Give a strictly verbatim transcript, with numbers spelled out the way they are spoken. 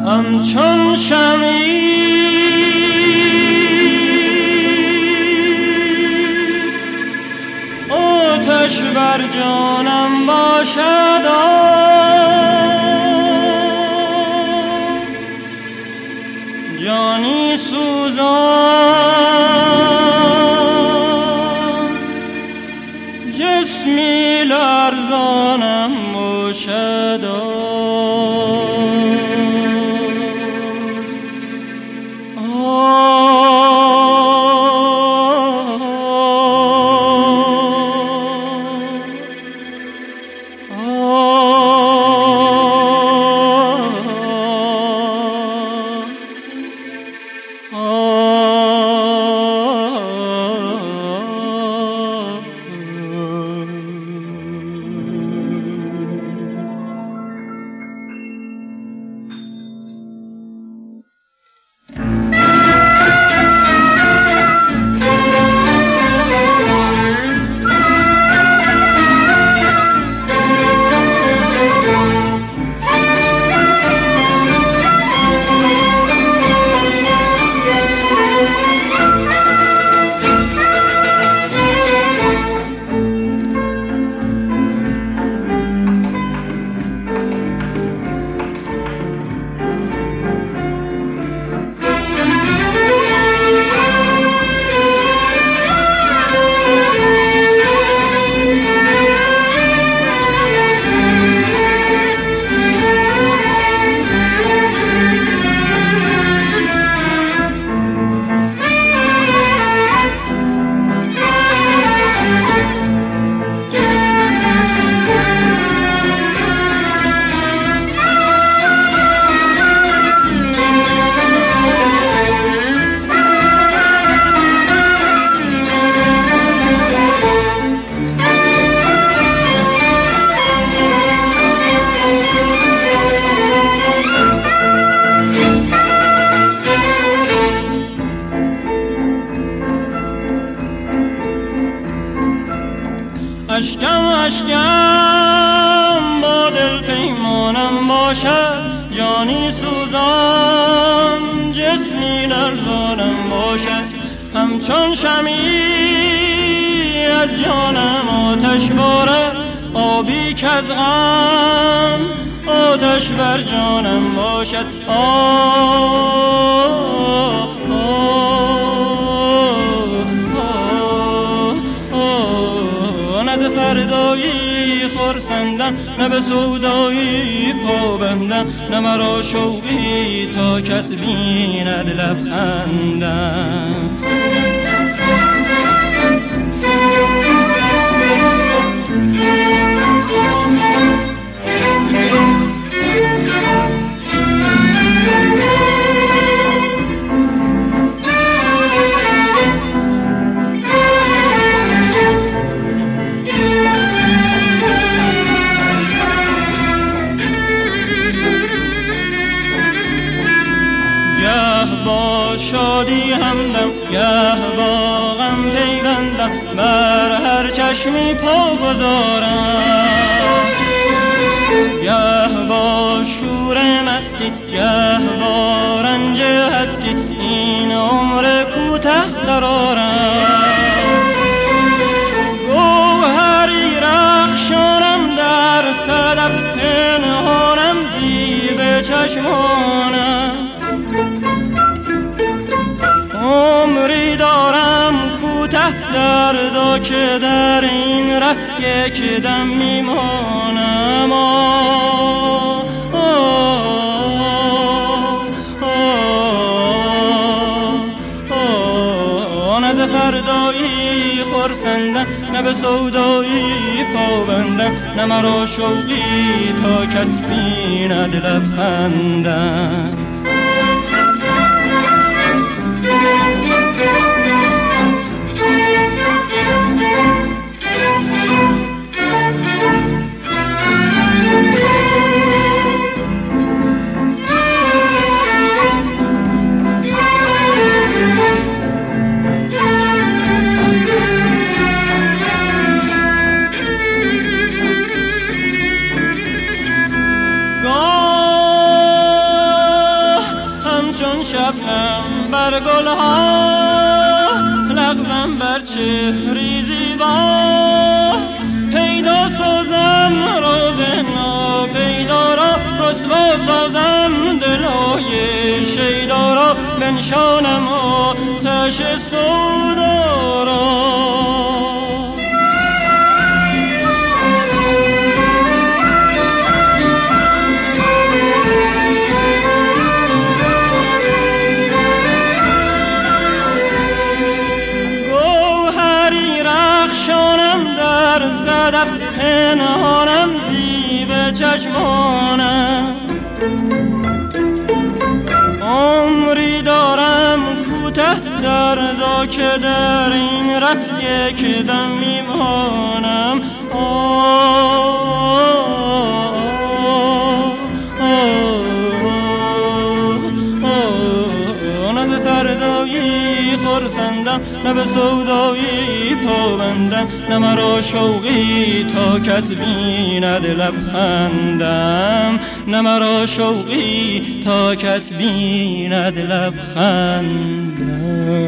همچون شمعی آتش بر جانم باشد، جانی سوزان جسمی لرزانم باشد. اشکم اشکم با دل پیمانم باشد، جانی سوزان جسمی لرزانم باشد. همچون شمعی از جانم آتش بارد، آبی که از غم آتش بر جانم باشد. آه فردایی خرسندم، نه به سودایی پابندم، نه مرا شوقی تا کس بیند لبخندم. با شادی همدم گه با غم پیوندم، بر هر چشمی پا گذارم. گه با شور مستی گه با رنج هستی، این عمر کوته سرارم. گوهری رخشانم در صدف، پنهانم زیب چشمانم. عمری دارم کوته دردا که در این ره یک دم میمانم. آه آه آه نه به فردایی خرسندم، نه به سودایی پابندم، نه مرا شوقی تا کس بیند لبخندم. من شبنم بر گلها، لغزم بر چهری زیبا، پیدا سازم راز ناپیدا را، رسوا سازم دلای شیدا را، بنشانم آتش سودا را. پنهانم زیب چشمانم، عمری دارم کوته در دا که در این ره یک دم میمانم. نه به فردایی خرسندم، نه به سودایی پابندم، نه مرا شوقی تا کس بیند لبخندم، نه مرا شوقی تا کس بیند لبخندم.